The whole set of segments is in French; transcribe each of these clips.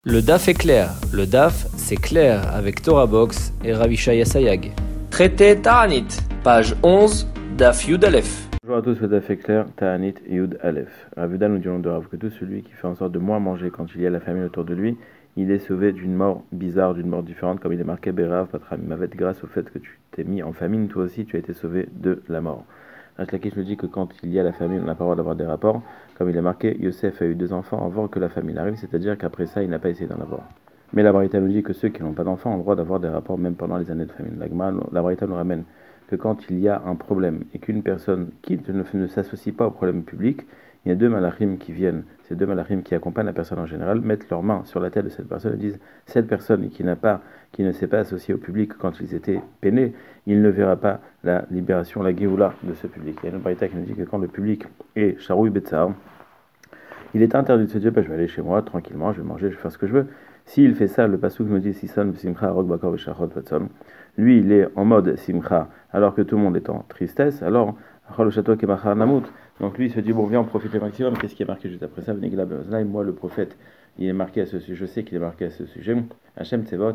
Le DAF est clair. Le DAF, c'est clair avec Torah Box et Ravishaya Sayag. Traité Ta'anit, page 11, DAF Yud Aleph. Bonjour à tous, le DAF est clair, Ta'anit Yud Aleph. Rav Yuda nous dit de Rav que tout celui qui fait en sorte de moins manger quand il y a la famine autour de lui, il est sauvé d'une mort bizarre, d'une mort différente, comme il est marqué Berav Patram Mavet, grâce au fait que tu t'es mis en famine, toi aussi tu as été sauvé de la mort. Lakish nous dit que quand il y a la famine, on n'a pas le droit d'avoir des rapports. Comme il est marqué, Yosef a eu 2 enfants avant que la famine arrive, c'est-à-dire qu'après ça, il n'a pas essayé d'en avoir. Mais la Braïta nous dit que ceux qui n'ont pas d'enfants ont le droit d'avoir des rapports même pendant les années de famine. La Braïta nous ramène que quand il y a un problème et qu'une personne qui ne s'associe pas au problème public, il y a 2 malachim qui viennent, ces 2 malachim qui accompagnent la personne en général, mettent leurs mains sur la tête de cette personne et disent « Cette personne qui ne s'est pas associée au public quand ils étaient peinés, il ne verra pas la libération, la Géoula de ce public. » Il y a une Braïta qui nous dit que quand le public est Sharoui Betsar, il est interdit de se dire je vais aller chez moi tranquillement, je vais manger, je vais faire ce que je veux. S'il fait ça, le pasuk nous dit Sisan Simcha Rok Bakor Veshachot Vatson. Lui, il est en mode Simcha, alors que tout le monde est en tristesse. Alors, donc lui, il se dit bon, viens, on profite le maximum. Qu'est-ce qui est marqué juste après ça? Moi, le prophète, il est marqué à ce sujet. Je sais qu'il est marqué à ce sujet. Hachem Tsevot,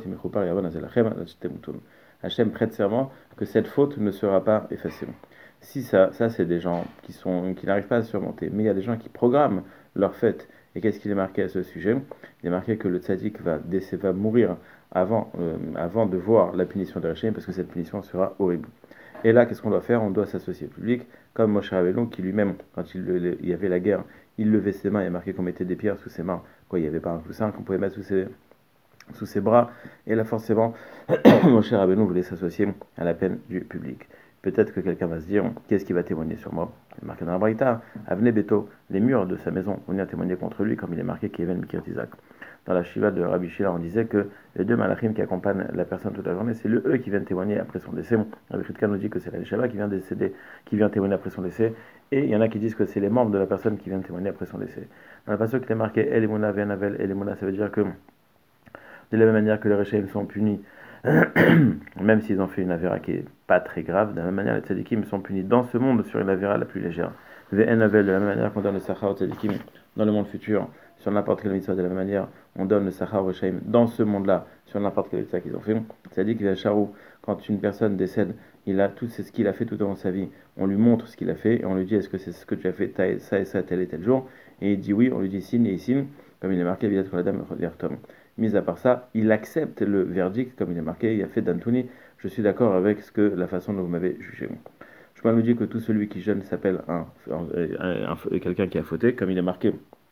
Hachem prête serment que cette faute ne sera pas effacée. Si ça c'est des gens qui n'arrivent pas à surmonter. Mais il y a des gens qui programment leur fête. Et qu'est-ce qu'il est marqué à ce sujet? Il est marqué que le tzaddik va mourir avant de voir la punition de Hachem, parce que cette punition sera horrible. Et là, qu'est-ce qu'on doit faire? On doit s'associer au public, comme Moshe Rabbeinu, qui lui-même, quand il y avait la guerre, il levait ses mains, il est marqué qu'on mettait des pierres sous ses mains. Quoi, il n'y avait pas un coussin qu'on pouvait mettre sous ses bras. Et là, forcément, Moshe Rabbeinu voulait s'associer à la peine du public. Peut-être que quelqu'un va se dire, qu'est-ce qui va témoigner sur moi? Il est marqué dans la Braïta, Avne Beto, les murs de sa maison vont venir témoigner contre lui, comme il est marqué Keven Mikir Tizak. Dans la Shiva de Rabbi Shila, on disait que les 2 malachim qui accompagnent la personne toute la journée, c'est eux qui viennent témoigner après son décès. Rabbi Chitka nous dit que c'est la Shava qui vient décéder, qui vient témoigner après son décès, et il y en a qui disent que c'est les membres de la personne qui viennent témoigner après son décès. Dans la passage qui est marqué El Emuna Ven Avel El Emuna, ça veut dire que de la même manière que les Réchaïm sont punis, même s'ils ont fait une avéra qui n'est pas très grave, de la même manière les tzadikim sont punis dans ce monde sur une avéra la plus légère. Ven Avel, de la même manière qu'on donne le Sachar aux tzadikim dans le monde futur, sur n'importe quelle mitzvah, de la même manière, on donne le Sachar aux Réchaïm dans ce monde-là, sur n'importe quelle mitzvah qu'ils ont fait. Tzadik va charou, quand une personne décède, il a tout ce qu'il a fait tout au long de sa vie. On lui montre ce qu'il a fait et on lui dit est-ce que c'est ce que tu as fait ça et ça tel et tel jour, et il dit oui, on lui dit signe et signe, comme il est marqué Vidat pour la dame Tom. Mis à part ça, il accepte le verdict, comme il est marqué, il a fait d'Antouni, je suis d'accord avec la façon dont vous m'avez jugé. Je nous dit que tout celui qui jeûne s'appelle quelqu'un qui a fauté, comme il est marqué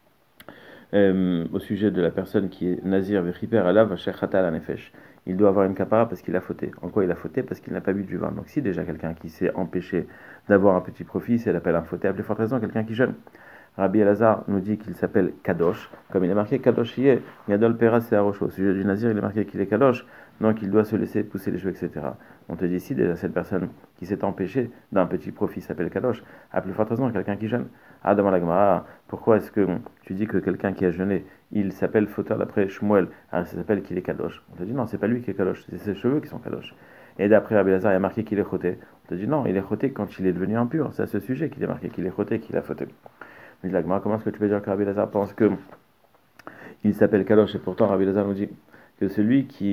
au sujet de la personne qui est nazir vechiper alav asher chata la nefesh. Il doit avoir une kapara parce qu'il a fauté. En quoi il a fauté? Parce qu'il n'a pas bu du vin. Donc si déjà quelqu'un qui s'est empêché d'avoir un petit profit, c'est l'appel un fauté, à plus forte raison quelqu'un qui jeûne. Rabbi Elazar nous dit qu'il s'appelle Kadosh, comme il est marqué Kadosh Yeh, Yadol Peras et Arosho. Au sujet du Nazir, il est marqué qu'il est Kadosh, donc il doit se laisser pousser les cheveux, etc. On te dit ici, déjà, cette personne qui s'est empêchée d'un petit profit s'appelle Kadosh, à plus forte raison, quelqu'un qui jeûne. Ah, demande la Gemara, pourquoi est-ce que tu dis que quelqu'un qui a jeûné, il s'appelle fauteur d'après Shmuel, alors ça s'appelle qu'il est Kadosh? On te dit non, c'est pas lui qui est Kadosh, c'est ses cheveux qui sont Kadosh. Et d'après Rabbi Elazar, il y a marqué qu'il est choté. On te dit non, il est choté quand il est devenu impur, c'est à ce sujet qu'il est marqué qu'il est choté, qu'il a fauté. Comment est-ce que tu peux dire que Rabbi Elazar pense que il s'appelle Kadosh et pourtant Rabbi Elazar nous dit que tout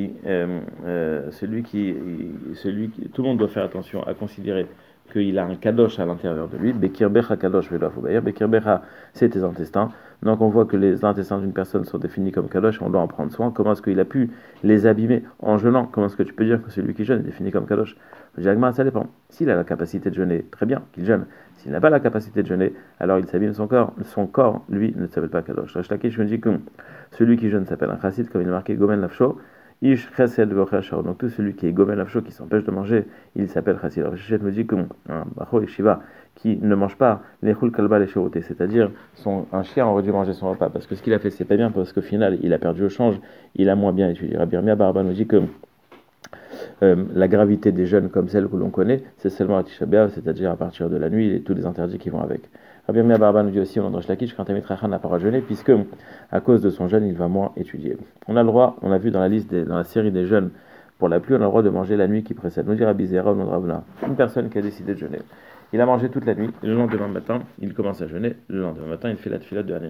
le monde doit faire attention à considérer qu'il a un Kadosh à l'intérieur de lui. Bekir Becha Kadosh Veloafoubayer. Bekir Becha, c'est tes intestins. Donc on voit que les intestins d'une personne sont définis comme Kadosh et on doit en prendre soin. Comment est-ce qu'il a pu les abîmer en jeûnant? Comment est-ce que tu peux dire que celui qui jeûne est défini comme Kadosh? Ça dépend. S'il a la capacité de jeûner, très bien, qu'il jeûne. S'il n'a pas la capacité de jeûner, alors il s'abîme son corps. Son corps, lui, ne s'appelle pas Kadosh. Lakish me dit que celui qui jeûne s'appelle un chassid, comme il est marqué Gomen Lafsho. Ish chesed v'chashor. Donc tout celui qui est Gomen Lafsho, qui s'empêche de manger, il s'appelle chassid. Alors Shechet me dit que un Bacho Shiva qui ne mange pas les chul kalba les shiroté, c'est-à-dire un chien aurait dû manger son repas, parce que ce qu'il a fait c'est pas bien, parce qu'au final il a perdu au change, il a moins bien étudié. Rabbi Yirmiyah Barba nous dit que la gravité des jeûnes comme celle que l'on connaît, c'est seulement à Tisha B'Av, c'est-à-dire à partir de la nuit et tous les interdits qui vont avec. Rabbi Yirmiyah Barba nous dit aussi, on Lakish, quand Tamit Rachan n'a pas jeûner, puisque à cause de son jeûne, il va moins étudier. On a le droit, on a vu dans la série des jeûnes, pour la pluie, on a le droit de manger la nuit qui précède. Nous dit Rabbi Zera, une personne qui a décidé de jeûner. Il a mangé toute la nuit, le lendemain matin, il commence à jeûner, le lendemain matin, il fait la tefila de Hanenu.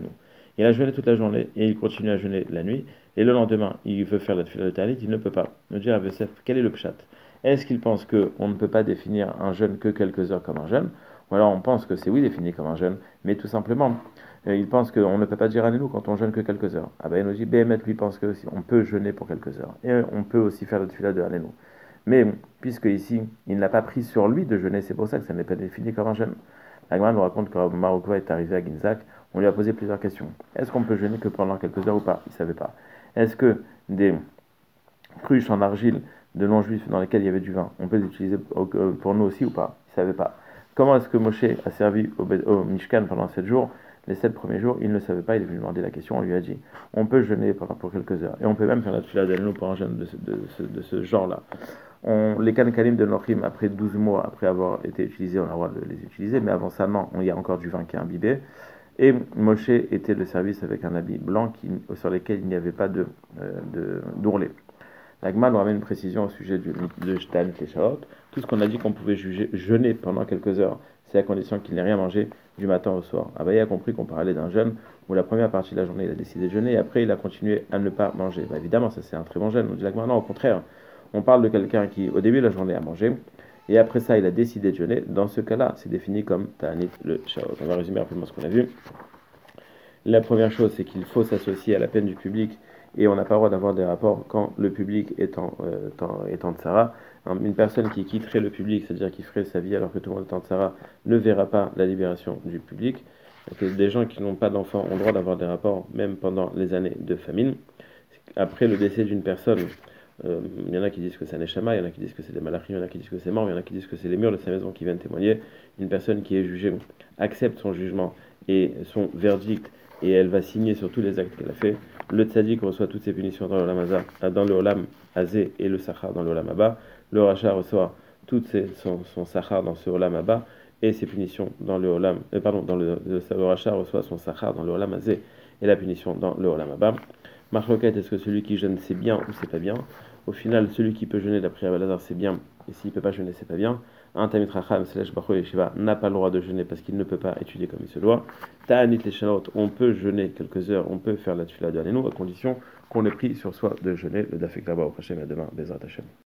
Il a jeûné toute la journée et il continue à jeûner la nuit. Et le lendemain, il veut faire la tefila de Ta'anit, il ne peut pas. Nous dit Rav Yosef, quel est le pshat? Est-ce qu'il pense qu'on ne peut pas définir un jeûne que quelques heures comme un jeûne? Ou alors on pense que c'est oui défini comme un jeûne, mais tout simplement, il pense qu'on ne peut pas dire Allélu quand on jeûne que quelques heures. Ah ben il nous dit, Béhémet lui pense que on peut jeûner pour quelques heures. Et on peut aussi faire la tefila de Allélu. Mais puisque ici, il n'a pas pris sur lui de jeûner, c'est pour ça que ça n'est pas défini comme un jeûne. La Gemara nous raconte que quand Marokwa est arrivé à Ginzak, on lui a posé plusieurs questions. Est-ce qu'on peut jeûner que pendant quelques heures ou pas? Il ne savait pas. Est-ce que des cruches en argile de non-juifs dans lesquelles il y avait du vin, on peut les utiliser pour nous aussi ou pas? Il ne savait pas. Comment est-ce que Moshe a servi au Mishkan pendant 7 jours? Les 7 premiers jours, il ne savait pas, il est venu demander la question, on lui a dit, on peut jeûner pour quelques heures. Et on peut même faire la tefila d'Alenu pour un jeûne de ce genre-là. Les Kankalim de Nochim, après 12 mois, après avoir été utilisés, on a le droit de les utiliser, mais avant ça, non, il y a encore du vin qui est imbibé. Et Moshe était le service avec un habit blanc sur lequel il n'y avait pas d'ourlet. L'Agma nous ramène une précision au sujet de Shtan et Shaot. Tout ce qu'on a dit qu'on pouvait jeûner pendant quelques heures, c'est à condition qu'il n'ait rien mangé du matin au soir. Abaye a compris qu'on parlait d'un jeûne où la première partie de la journée il a décidé de jeûner et après il a continué à ne pas manger. Évidemment, ça c'est un très bon jeûne. On dit l'Agma, non, au contraire, on parle de quelqu'un qui au début de la journée a mangé et après ça il a décidé de jeûner. Dans ce cas-là, c'est défini comme Ta'anit le Shaot. On va résumer rapidement ce qu'on a vu. La première chose, c'est qu'il faut s'associer à la peine du public et on n'a pas le droit d'avoir des rapports quand le public est en tsara. Une personne qui quitterait le public, c'est-à-dire qui ferait sa vie alors que tout le monde est en tsara, ne verra pas la libération du public. Donc, des gens qui n'ont pas d'enfants ont le droit d'avoir des rapports même pendant les années de famine. Après le décès d'une personne, il y en a qui disent que c'est un Neshama, il y en a qui disent que c'est des malachim, il y en a qui disent que c'est mort, il y en a qui disent que c'est les murs de sa maison qui viennent témoigner. Une personne qui est jugée accepte son jugement et son verdict et elle va signer sur tous les actes qu'elle a fait. Le tzaddik reçoit toutes ses punitions dans le olam azé et le sachar dans le olam haba. Le racha reçoit son sachar dans ce olam haba et ses punitions dans le olam le racha reçoit son sachar dans le olam azé et la punition dans le olam haba. Marloquette, est-ce que celui qui jeûne c'est bien ou c'est pas bien? Au final, celui qui peut jeûner d'après Abalazar c'est bien et s'il peut pas jeûner c'est pas bien. Un Tamit Racham / Bachou Yeshiva n'a pas le droit de jeûner parce qu'il ne peut pas étudier comme il se doit. Ta'anit Leshanot, on peut jeûner quelques heures, on peut faire la tefila de Alenu à condition qu'on ait pris sur soi de jeûner. Le Dafek là-bas au prochain à demain, Bezrat Hashem.